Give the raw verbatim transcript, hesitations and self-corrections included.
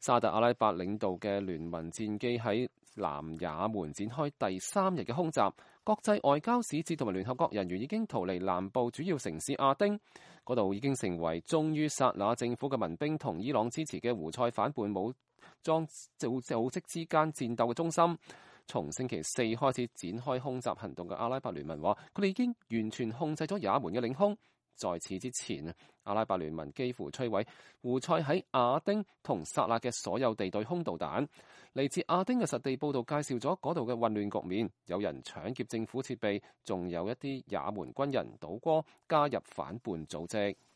沙特阿拉伯領導嘅聯盟戰機喺南也門展開第三日嘅空襲，國際外交使節同埋聯合國人員已經逃離南部主要城市亞丁，嗰度已經成為忠於薩那政府嘅民兵同伊朗支持嘅胡塞反叛武裝組組織之間戰鬥嘅中心。從星期四開始展開空襲行動嘅阿拉伯聯盟話，佢哋已經完全控制咗也門嘅領空。在此之前，阿拉伯聯盟幾乎摧毀胡塞喺亞丁同薩那嘅所有地對空導彈。嚟自亞丁嘅實地報導介紹咗嗰度嘅混亂局面，有人搶劫政府設備，仲有一啲也門軍人倒戈加入反叛組織。